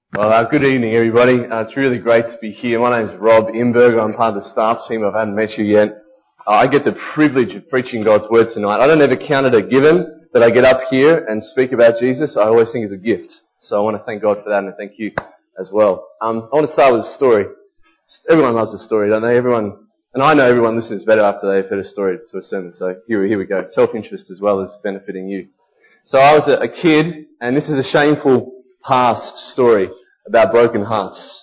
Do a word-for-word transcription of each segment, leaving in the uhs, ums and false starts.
Well, uh, good evening, everybody. Uh, it's really great to be here. My name is Rob Imberger. I'm part of the staff team. I haven't met you yet. Uh, I get the privilege of preaching God's Word tonight. I don't ever count it a given that I get up here and speak about Jesus. I always think it's a gift. So I want to thank God for that, and I thank you as well. Um, I want to start with a story. Everyone loves a story, don't they? Everyone, and I know everyone listens better after they've heard a story to a sermon. So here, here we go. Self-interest as well as benefiting you. So I was a, a kid, and this is a shameful past story about broken hearts.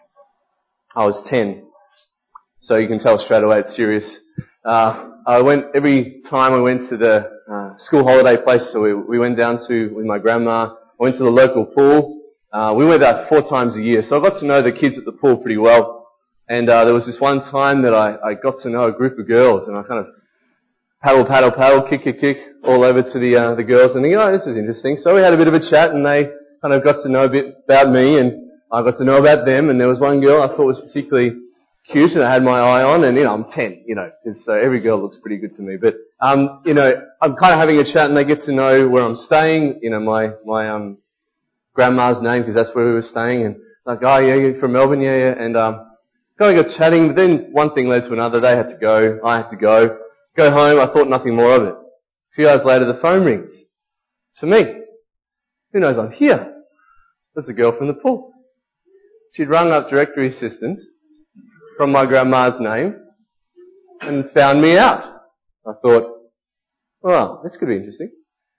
I was ten, so you can tell straight away it's serious. Uh, I went, every time I went to the uh, school holiday place, so we, we went down to, with my grandma, I went to the local pool. Uh, we went there four times a year, so I got to know the kids at the pool pretty well. And uh, there was this one time that I, I got to know a group of girls, and I kind of paddle, paddle, paddle, kick, kick, kick, all over to the uh, the girls, and thinking, oh, this is interesting. So we had a bit of a chat, and they kind of got to know a bit about me, and I got to know about them. And there was one girl I thought was particularly cute, and I had my eye on. And you know, I'm ten, you know, so every girl looks pretty good to me. But um, you know, I'm kind of having a chat, and they get to know where I'm staying. You know, my my um grandma's name, because that's where we were staying, and like, oh yeah, you're from Melbourne, yeah, yeah, and um, kind of got chatting. But then one thing led to another. They had to go, I had to go. Go home, I thought nothing more of it. A few hours later, the phone rings. It's for me. Who knows I'm here? There's a girl from the pool. She'd rung up directory assistance from my grandma's name and found me out. I thought, well, this could be interesting.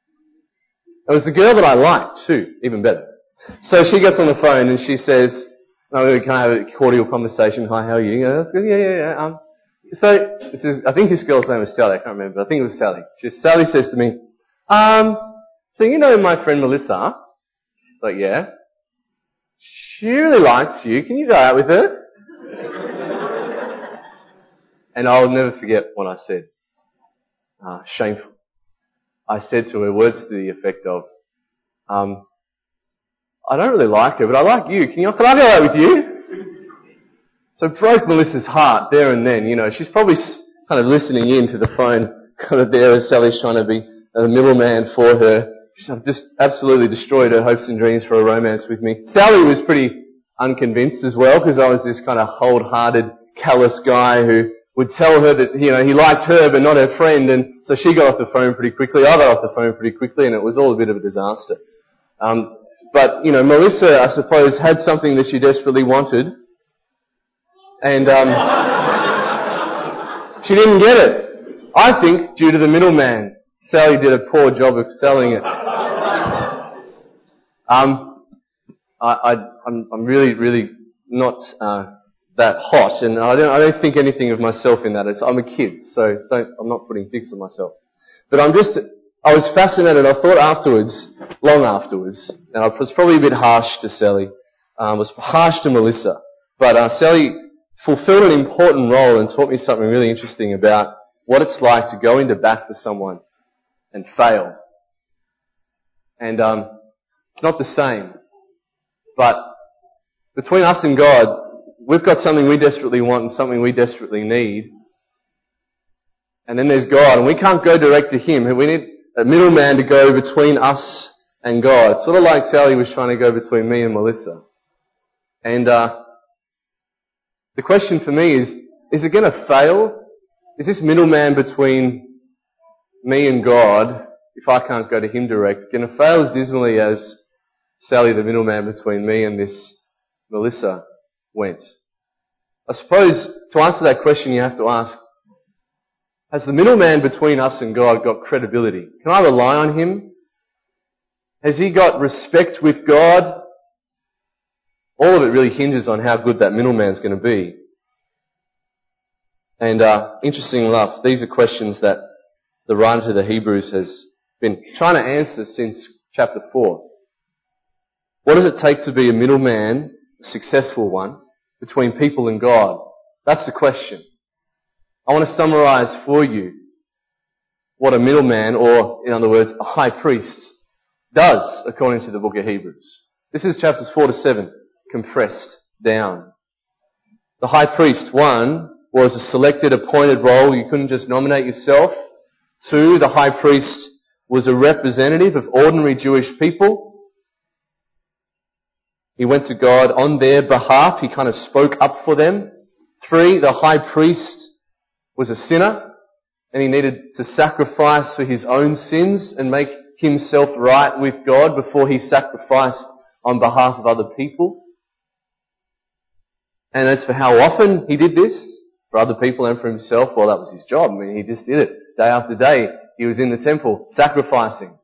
It was the girl that I liked too, even better. So she gets on the phone and she says, oh, we can have a cordial conversation. Hi, how are you? You go, that's good. Yeah, yeah, yeah. Um, So, this is, I think this girl's name was Sally, I can't remember, I think it was Sally. She, Sally says to me, um, so you know my friend Melissa? Like, yeah. She really likes you, can you go out with her? And I'll never forget what I said. Uh, shameful. I said to her words to the effect of, um, I don't really like her, but I like you, can you, can I go out with you? So it broke Melissa's heart there and then, you know. She's probably kind of listening in to the phone, kind of there as Sally's trying to be a middleman for her. She's just absolutely destroyed her hopes and dreams for a romance with me. Sally was pretty unconvinced as well, because I was this kind of cold-hearted, callous guy who would tell her that, you know, he liked her but not her friend, and so she got off the phone pretty quickly. I got off the phone pretty quickly, and it was all a bit of a disaster. Um, but, you know, Melissa, I suppose, had something that she desperately wanted, and um, she didn't get it. I think due to the middleman. Sally did a poor job of selling it. Um, I, I, I'm, I'm really, really not uh, that hot, and I don't, I don't think anything of myself in that. It's, I'm a kid, so don't, I'm not putting things on myself. But I'm just, I was fascinated. I thought afterwards, long afterwards, and I was probably a bit harsh to Sally. I um, was harsh to Melissa, but uh, Sally fulfilled an important role and taught me something really interesting about what it's like to go into bat for someone and fail. And um, it's not the same. But between us and God, we've got something we desperately want and something we desperately need. And then there's God, and we can't go direct to Him. We need a middleman to go between us and God. Sort of like Sally was trying to go between me and Melissa. And uh the question for me is, is it going to fail? Is this middleman between me and God, if I can't go to Him direct, going to fail as dismally as Sally, the middleman between me and this Melissa, went? I suppose to answer that question you have to ask, has the middleman between us and God got credibility? Can I rely on him? Has he got respect with God? All of it really hinges on how good that middleman's going to be. And uh, interesting enough, these are questions that the writer to the Hebrews has been trying to answer since chapter four. What does it take to be a middleman, a successful one, between people and God? That's the question. I want to summarise for you what a middleman, or in other words, a high priest, does according to the book of Hebrews. This is chapters four to seven. Compressed down. The high priest, one, was a selected, appointed role. You couldn't just nominate yourself. Two, the high priest was a representative of ordinary Jewish people. He went to God on their behalf. He kind of spoke up for them. Three, the high priest was a sinner and he needed to sacrifice for his own sins and make himself right with God before he sacrificed on behalf of other people. And as for how often he did this, for other people and for himself, well, that was his job. I mean, he just did it. Day after day, he was in the temple sacrificing.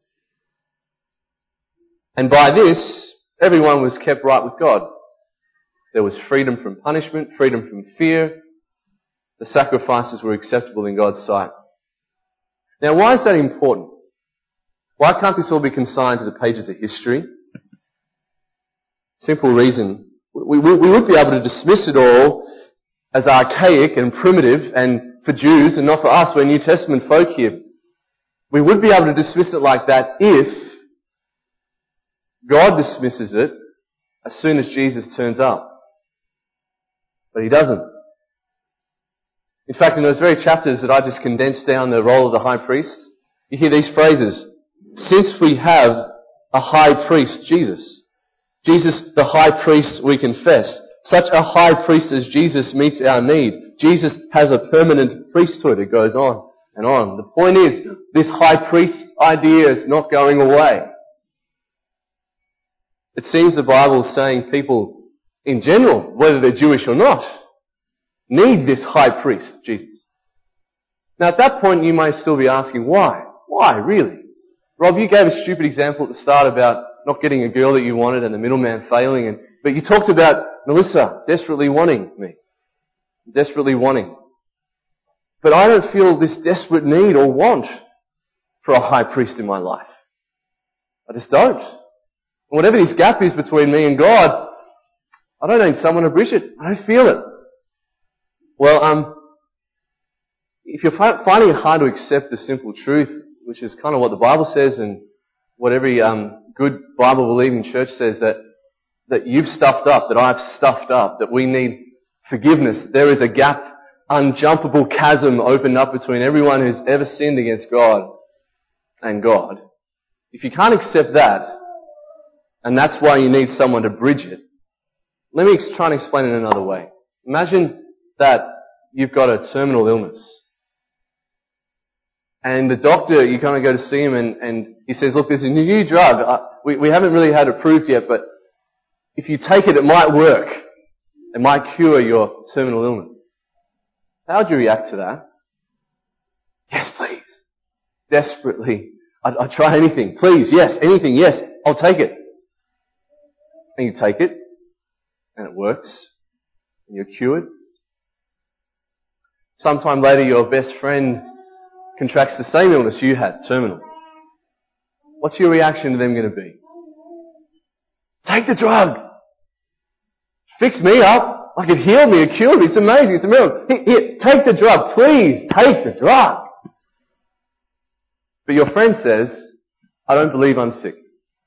And by this, everyone was kept right with God. There was freedom from punishment, freedom from fear. The sacrifices were acceptable in God's sight. Now, why is that important? Why can't this all be consigned to the pages of history? Simple reason. We, we, we would be able to dismiss it all as archaic and primitive, and for Jews and not for us, we're New Testament folk here. We would be able to dismiss it like that if God dismisses it as soon as Jesus turns up. But he doesn't. In fact, in those very chapters that I just condensed down the role of the high priest, you hear these phrases. Since we have a high priest, Jesus. Jesus, the high priest we confess. Such a high priest as Jesus meets our need. Jesus has a permanent priesthood. It goes on and on. The point is, this high priest idea is not going away. It seems the Bible is saying people in general, whether they're Jewish or not, need this high priest, Jesus. Now at that point you may still be asking, why? Why, really? Rob, you gave a stupid example at the start about not getting a girl that you wanted and the middleman failing, and but you talked about Melissa desperately wanting me. Desperately wanting. But I don't feel this desperate need or want for a high priest in my life. I just don't. And whatever this gap is between me and God, I don't need someone to bridge it. I don't feel it. Well, um, if you're finding it hard to accept the simple truth, which is kind of what the Bible says and what every um, good Bible-believing church says, that that you've stuffed up, that I've stuffed up, that we need forgiveness. There is a gap, unjumpable chasm opened up between everyone who's ever sinned against God and God. If you can't accept that, and that's why you need someone to bridge it, let me try and explain it another way. Imagine that you've got a terminal illness. And the doctor, you kind of go to see him and, and he says, look, there's a new drug. Uh, we, we haven't really had it approved yet, but if you take it, it might work. It might cure your terminal illness. How would you react to that? Yes, please. Desperately. I'd, I'd try anything. Please, yes, anything, yes, I'll take it. And you take it, and it works, and you're cured. Sometime later, your best friend contracts the same illness you had, terminal. What's your reaction to them going to be? Take the drug. Fix me up. Like it healed me, it cured me. It's amazing. It's a miracle. Here, here, take the drug. Please, take the drug. But your friend says, I don't believe I'm sick.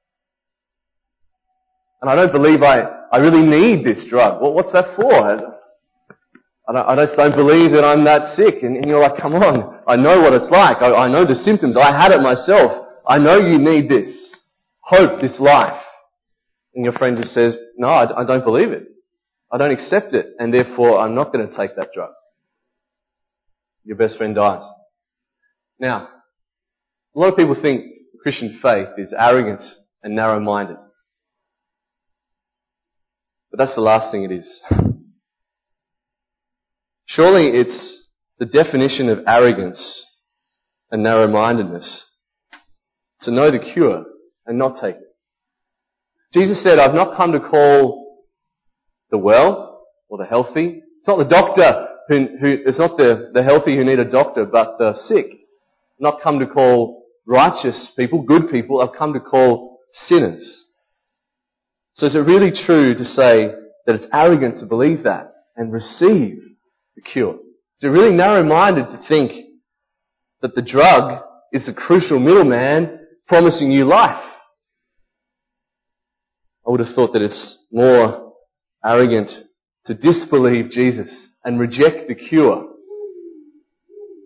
And I don't believe I, I really need this drug. Well, what's that for? I, don't, I just don't believe that I'm that sick. And, and you're like, come on. I know what it's like. I, I know the symptoms. I had it myself. I know you need this hope, this life. And your friend just says, no, I, I don't believe it. I don't accept it. And therefore, I'm not going to take that drug. Your best friend dies. Now, a lot of people think Christian faith is arrogant and narrow-minded. But that's the last thing it is. Surely it's the definition of arrogance and narrow-mindedness to know the cure and not take it. Jesus said, I've not come to call the well or the healthy. It's not the doctor who, who it's not the, the healthy who need a doctor, but the sick. I've not come to call righteous people, good people. I've come to call sinners. So is it really true to say that it's arrogant to believe that and receive the cure? Is it really narrow-minded to think that the drug is the crucial middleman promising you life? I would have thought that it's more arrogant to disbelieve Jesus and reject the cure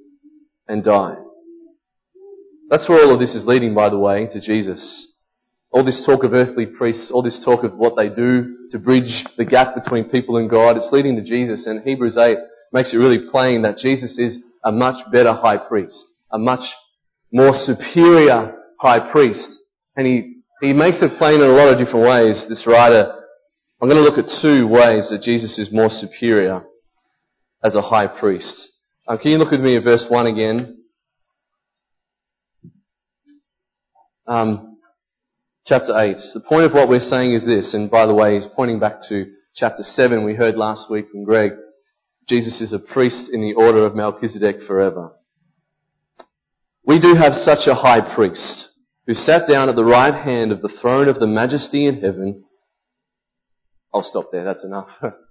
and die. That's where all of this is leading, by the way, to Jesus. All this talk of earthly priests, all this talk of what they do to bridge the gap between people and God, it's leading to Jesus. And Hebrews eight makes it really plain that Jesus is a much better high priest, a much more superior high priest. And he, he makes it plain in a lot of different ways, this writer. I'm going to look at two ways that Jesus is more superior as a high priest. Um, can you look with me at verse one again? Um, chapter eight. The point of what we're saying is this, and by the way, he's pointing back to chapter seven we heard last week from Greg. Jesus is a priest in the order of Melchizedek forever. We do have such a high priest who sat down at the right hand of the throne of the majesty in heaven. I'll stop there, that's enough.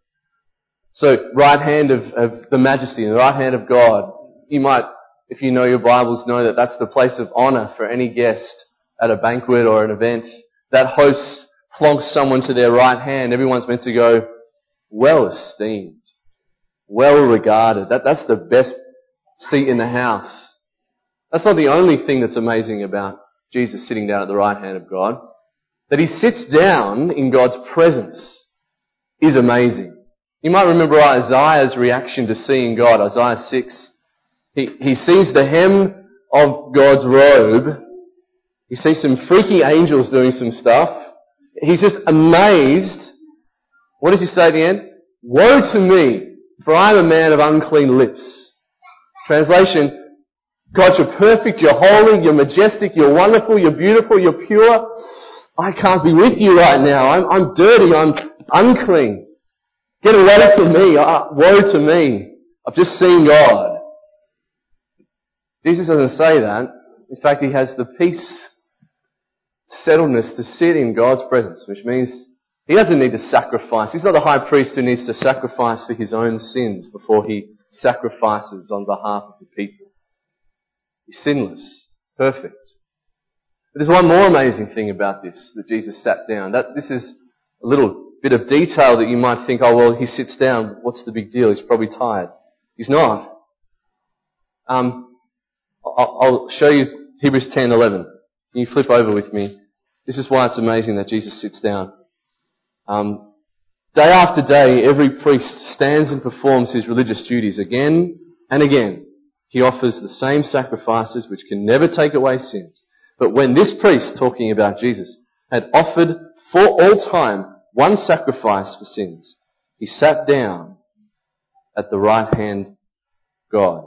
So, right hand of, of the majesty, the right hand of God. You might, if you know your Bibles, know that that's the place of honour for any guest at a banquet or an event. That host plonks someone to their right hand. Everyone's meant to go, well esteemed, well regarded. That, that's the best seat in the house. That's not the only thing that's amazing about Jesus sitting down at the right hand of God. That he sits down in God's presence is amazing. You might remember Isaiah's reaction to seeing God, Isaiah six. He, he sees the hem of God's robe. He sees some freaky angels doing some stuff. He's just amazed. What does he say at the end? Woe to me, for I am a man of unclean lips. Translation, God, you're perfect, you're holy, you're majestic, you're wonderful, you're beautiful, you're pure. I can't be with you right now. I'm, I'm dirty, I'm unclean. Get away from me. Uh, woe to me. I've just seen God. Jesus doesn't say that. In fact, he has the peace, settledness to sit in God's presence, which means he doesn't need to sacrifice. He's not the high priest who needs to sacrifice for his own sins before he sacrifices on behalf of the people. He's sinless, perfect. But there's one more amazing thing about this, that Jesus sat down. That this is a little bit of detail that you might think, oh, well, he sits down. What's the big deal? He's probably tired. He's not. Um, I'll, I'll show you Hebrews ten eleven. Can you flip over with me? This is why it's amazing that Jesus sits down. Um, day after day, every priest stands and performs his religious duties again and again. He offers the same sacrifices which can never take away sins. But when this priest, talking about Jesus, had offered for all time one sacrifice for sins, he sat down at the right hand of God.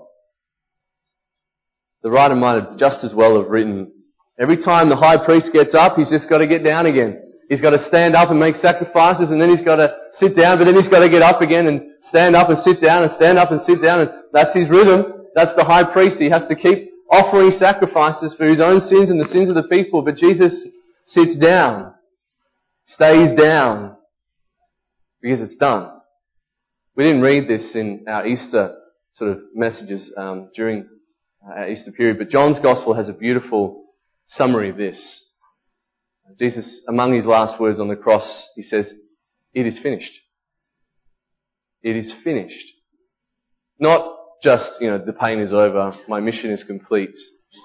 The writer might have just as well have written, every time the high priest gets up, he's just got to get down again. He's got to stand up and make sacrifices, and then he's got to sit down, but then he's got to get up again and stand up and sit down and stand up and sit down, and that's his rhythm. That's the high priest. He has to keep offering sacrifices for his own sins and the sins of the people. But Jesus sits down, stays down, because it's done. We didn't read this in our Easter sort of messages um, during our Easter period, but John's Gospel has a beautiful summary of this. Jesus, among his last words on the cross, he says, "It is finished." It is finished. Not just, you know, the pain is over, my mission is complete.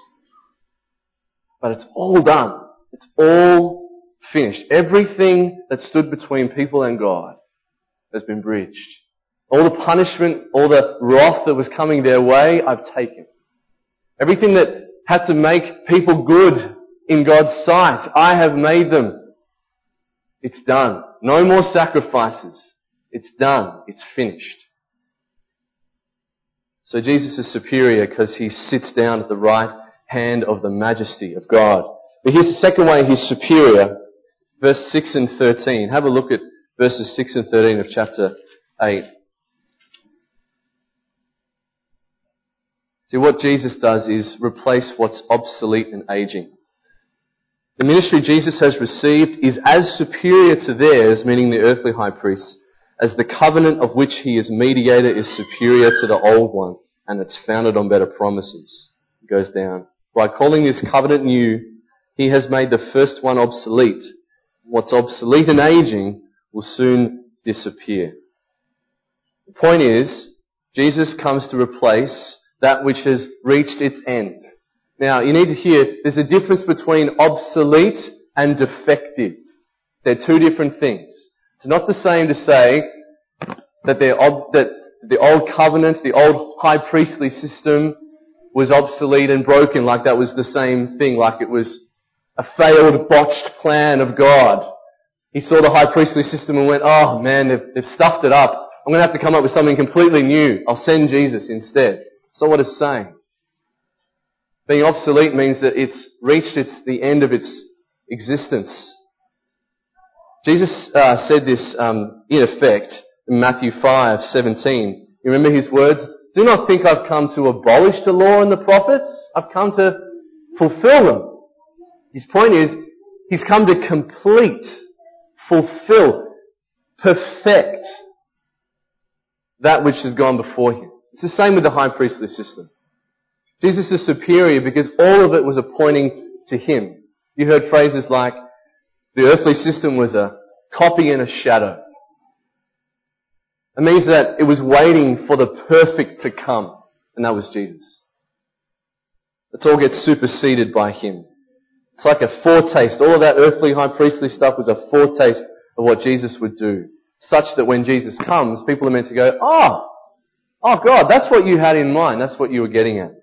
But it's all done. It's all finished. Everything that stood between people and God has been bridged. All the punishment, all the wrath that was coming their way, I've taken. Everything that had to make people good in God's sight, I have made them. It's done. No more sacrifices. It's done. It's finished. So Jesus is superior because he sits down at the right hand of the majesty of God. But here's the second way he's superior. Verse six and thirteen. Have a look at verses six and thirteen of chapter eight. See, what Jesus does is replace what's obsolete and aging. The ministry Jesus has received is as superior to theirs, meaning the earthly high priests, as the covenant of which he is mediator is superior to the old one, and it's founded on better promises. It goes down. By calling this covenant new, he has made the first one obsolete. What's obsolete and aging will soon disappear. The point is, Jesus comes to replace that which has reached its end. Now, you need to hear, there's a difference between obsolete and defective. They're two different things. It's not the same to say that, they're ob- that the old covenant, the old high priestly system was obsolete and broken, like that was the same thing, like it was a failed, botched plan of God. He saw the high priestly system and went, oh man, they've, they've stuffed it up. I'm going to have to come up with something completely new. I'll send Jesus instead. That's not what it's saying. Being obsolete means that it's reached its, the end of its existence. Jesus uh, said this um, in effect in Matthew five seventeen. You remember his words? Do not think I've come to abolish the law and the prophets. I've come to fulfill them. His point is, he's come to complete, fulfill, perfect that which has gone before him. It's the same with the high priestly system. Jesus is superior because all of it was pointing to him. You heard phrases like, the earthly system was a copy and a shadow. It means that it was waiting for the perfect to come, and that was Jesus. It all gets superseded by him. It's like a foretaste. All of that earthly high priestly stuff was a foretaste of what Jesus would do, such that when Jesus comes, people are meant to go, oh, oh God, that's what you had in mind. That's what you were getting at.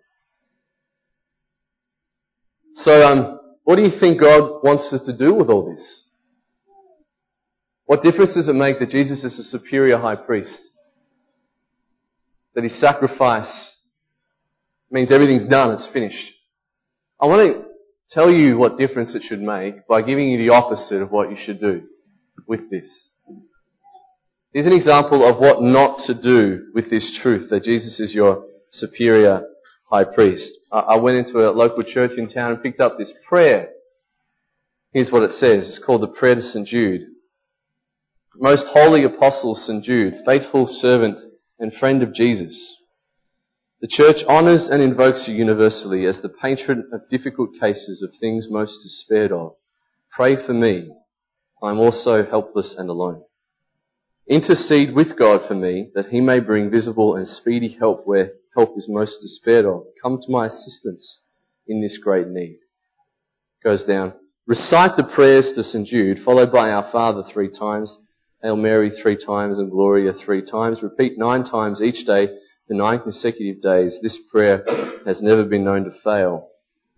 So, um, what do you think God wants us to do with all this? What difference does it make that Jesus is a superior high priest? That his sacrifice means everything's done, it's finished. I want to tell you what difference it should make by giving you the opposite of what you should do with this. Here's an example of what not to do with this truth, that Jesus is your superior high priest. I went into a local church in town and picked up this prayer. Here's what it says. It's called the Prayer to Saint Jude. Most holy apostle Saint Jude, faithful servant and friend of Jesus, the church honours and invokes you universally as the patron of difficult cases of things most despaired of. Pray for me. I am also helpless and alone. Intercede with God for me, that he may bring visible and speedy help where help is most despaired of. Come to my assistance in this great need. Goes down. Recite the prayers to Saint Jude, followed by Our Father three times, Hail Mary three times, and Gloria three times. Repeat nine times each day for nine consecutive days. This prayer has never been known to fail.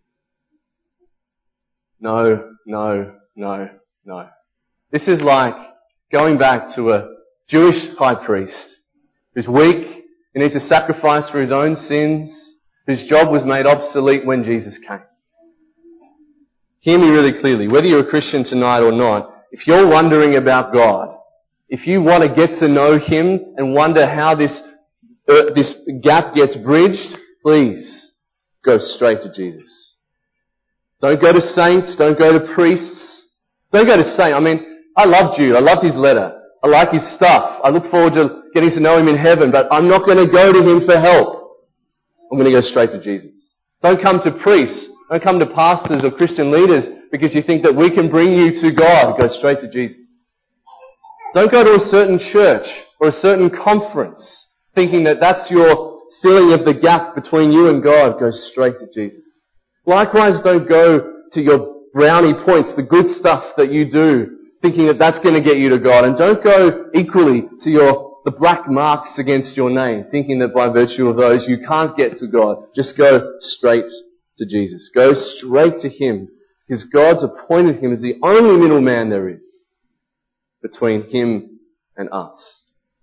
No, no, no, no. This is like going back to a Jewish high priest who's weak, who needs to sacrifice for his own sins, whose job was made obsolete when Jesus came. Hear me really clearly. Whether you're a Christian tonight or not, if you're wondering about God, if you want to get to know him and wonder how this uh, this gap gets bridged, please go straight to Jesus. Don't go to saints. Don't go to priests. Don't go to saints. I mean, I love Jude. I loved his letter. I like his stuff. I look forward to getting to know him in heaven, but I'm not going to go to him for help. I'm going to go straight to Jesus. Don't come to priests. Don't come to pastors or Christian leaders because you think that we can bring you to God. Go straight to Jesus. Don't go to a certain church or a certain conference thinking that that's your filling of the gap between you and God. Go straight to Jesus. Likewise, don't go to your brownie points, the good stuff that you do, thinking that that's going to get you to God. And don't go equally to your the black marks against your name, thinking that by virtue of those you can't get to God. Just go straight to Jesus. Go straight to him, because God's appointed him as the only middleman there is between him and us.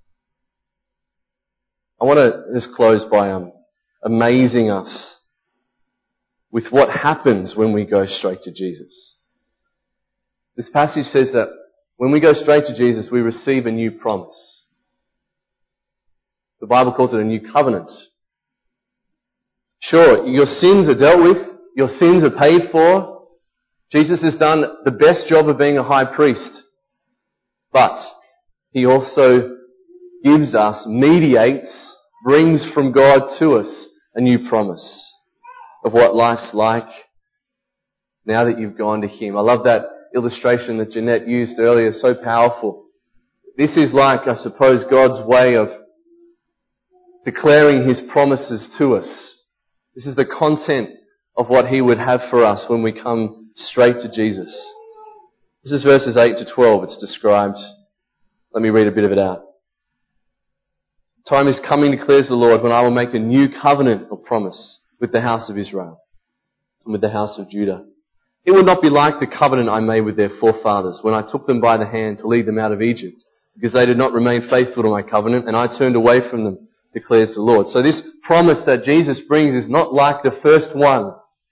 I want to just close by um, amazing us with what happens when we go straight to Jesus. This passage says that when we go straight to Jesus, we receive a new promise. The Bible calls it a new covenant. Sure, your sins are dealt with. Your sins are paid for. Jesus has done the best job of being a high priest. But he also gives us, mediates, brings from God to us a new promise of what life's like now that you've gone to him. I love that illustration that Jeanette used earlier, so powerful. This is like, I suppose, God's way of declaring his promises to us. This is the content of what he would have for us when we come straight to Jesus. This is verses eight to twelve. It's described. Let me read a bit of it out. Time is coming, declares the Lord, when I will make a new covenant of promise with the house of Israel and with the house of Judah. It will not be like the covenant I made with their forefathers when I took them by the hand to lead them out of Egypt, because they did not remain faithful to my covenant, and I turned away from them, declares the Lord. So this promise that Jesus brings is not like the first one.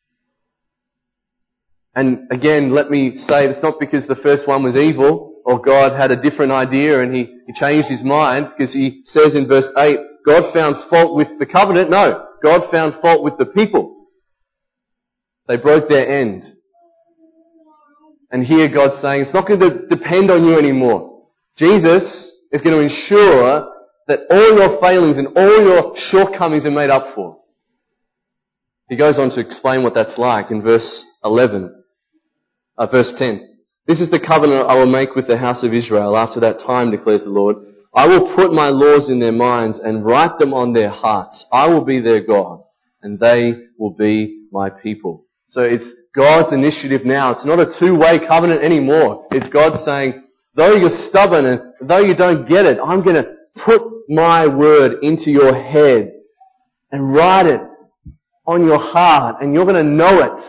And again, let me say, it's not because the first one was evil, or God had a different idea and he, he changed his mind, because he says in verse eight, God found fault with the covenant. No, God found fault with the people. They broke their end. And here God's saying, it's not going to depend on you anymore. Jesus is going to ensure that all your failings and all your shortcomings are made up for. He goes on to explain what that's like in verse eleven, uh, verse ten. This is the covenant I will make with the house of Israel after that time, declares the Lord. I will put my laws in their minds and write them on their hearts. I will be their God, and they will be my people. So it's God's initiative now. It's not a two-way covenant anymore. It's God saying, though you're stubborn and though you don't get it, I'm going to put my word into your head and write it on your heart, and you're going to know it.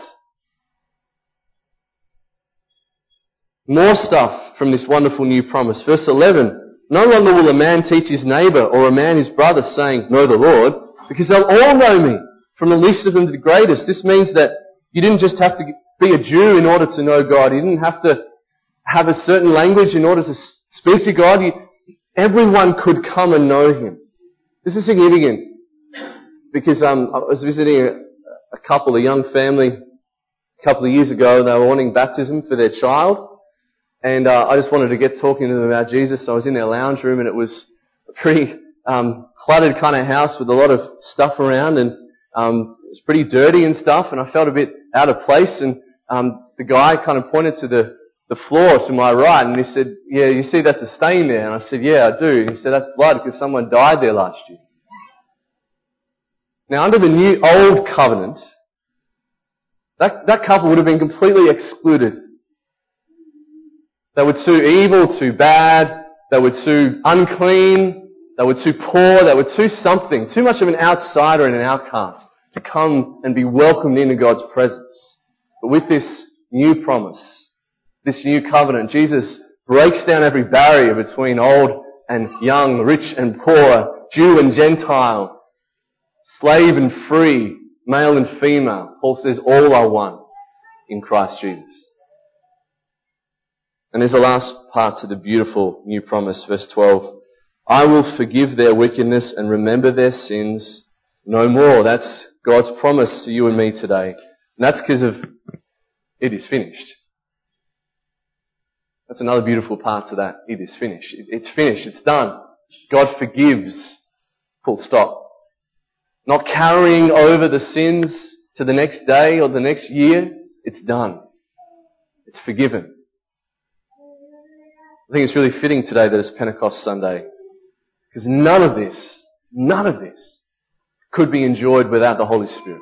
More stuff from this wonderful new promise. Verse eleven, no longer will a man teach his neighbour or a man his brother, saying, know the Lord, because they'll all know me, from the least of them to the greatest. This means that you didn't just have to be a Jew in order to know God. You didn't have to have a certain language in order to speak to God. You, everyone could come and know Him. This is significant because um, I was visiting a, a couple, a young family, a couple of years ago. They were wanting baptism for their child. And uh, I just wanted to get talking to them about Jesus. So I was in their lounge room, and it was a pretty um, cluttered kind of house with a lot of stuff around, and um, it was pretty dirty and stuff. And I felt a bit out of place. And um, the guy kind of pointed to the, the floor to my right, and he said, "Yeah, you see that's a stain there." And I said, "Yeah, I do." And he said, "That's blood because someone died there last year." Now, under the new old covenant, that that couple would have been completely excluded. They were too evil, too bad, they were too unclean, they were too poor, they were too something, too much of an outsider and an outcast to come and be welcomed into God's presence. But with this new promise, this new covenant, Jesus breaks down every barrier between old and young, rich and poor, Jew and Gentile, slave and free, male and female. Paul says all are one in Christ Jesus. And there's a last part to the beautiful new promise, verse twelve. I will forgive their wickedness and remember their sins no more. That's God's promise to you and me today. And that's because of it is finished. That's another beautiful part to that. It is finished. It's finished. It's done. God forgives. Full stop. Not carrying over the sins to the next day or the next year. It's done. It's forgiven. I think it's really fitting today that it's Pentecost Sunday, because none of this, none of this could be enjoyed without the Holy Spirit.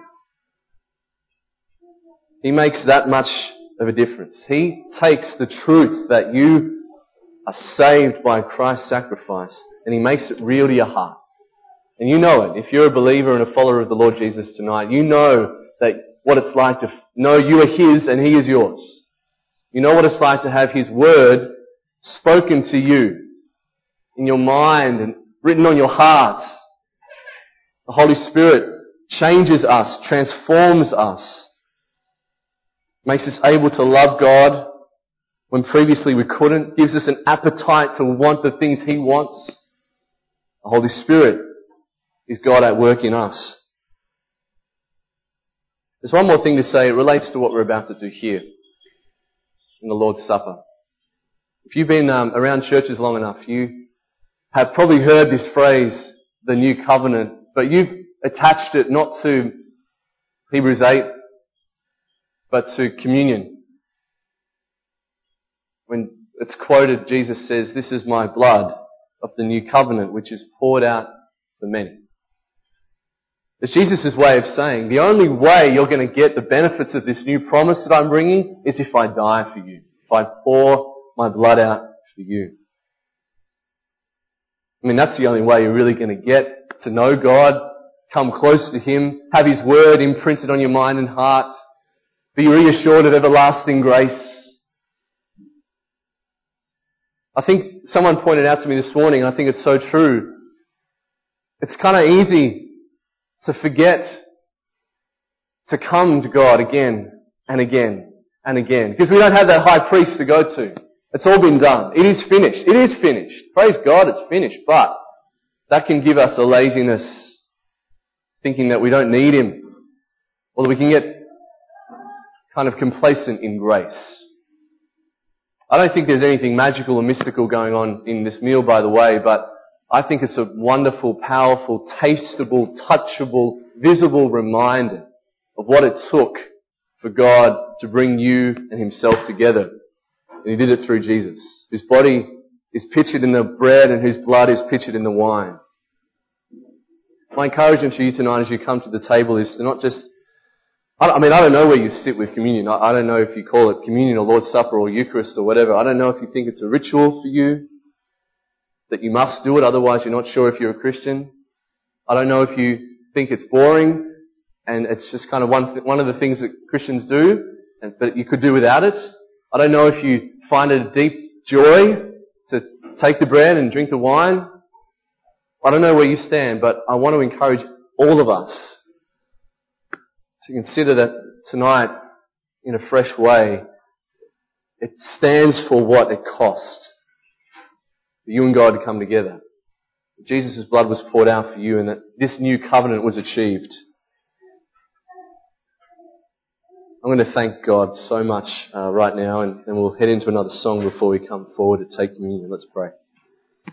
He makes that much of a difference. He takes the truth that you are saved by Christ's sacrifice and He makes it real to your heart. And you know it. If you're a believer and a follower of the Lord Jesus tonight, you know that what it's like to know you are His and He is yours. You know what it's like to have His Word spoken to you in your mind and written on your heart. The Holy Spirit changes us, transforms us, makes us able to love God when previously we couldn't, gives us an appetite to want the things He wants. The Holy Spirit is God at work in us. There's one more thing to say. It relates to what we're about to do here in the Lord's Supper. If you've been um, around churches long enough, you have probably heard this phrase, the new covenant, but you've attached it not to Hebrews eight, but to communion. When it's quoted, Jesus says, "This is my blood of the new covenant, which is poured out for many." It's Jesus' way of saying, the only way you're going to get the benefits of this new promise that I'm bringing is if I die for you, if if I pour my blood out for you. I mean, that's the only way you're really going to get to know God, come close to Him, have His Word imprinted on your mind and heart, be reassured of everlasting grace. I think someone pointed out to me this morning, and I think it's so true, it's kind of easy to forget to come to God again and again and again, because we don't have that high priest to go to. It's all been done. It is finished. It is finished. Praise God, it's finished. But that can give us a laziness, thinking that we don't need Him, or that we can get kind of complacent in grace. I don't think there's anything magical or mystical going on in this meal, by the way, but I think it's a wonderful, powerful, tasteable, touchable, visible reminder of what it took for God to bring you and Himself together. And He did it through Jesus, whose body is pictured in the bread and whose blood is pictured in the wine. My encouragement for you tonight as you come to the table is to not just, I mean, I don't know where you sit with communion. I don't know if you call it communion or Lord's Supper or Eucharist or whatever. I don't know if you think it's a ritual for you, that you must do it, otherwise you're not sure if you're a Christian. I don't know if you think it's boring and it's just kind of one th- one of the things that Christians do, and, but you could do without it. I don't know if you find it a deep joy to take the bread and drink the wine. I don't know where you stand, but I want to encourage all of us to consider that tonight in a fresh way. It stands for what it cost for you and God to come together. Jesus' blood was poured out for you, and that this new covenant was achieved. I'm going to thank God so much uh, right now, and, and we'll head into another song before we come forward to take communion. Let's pray.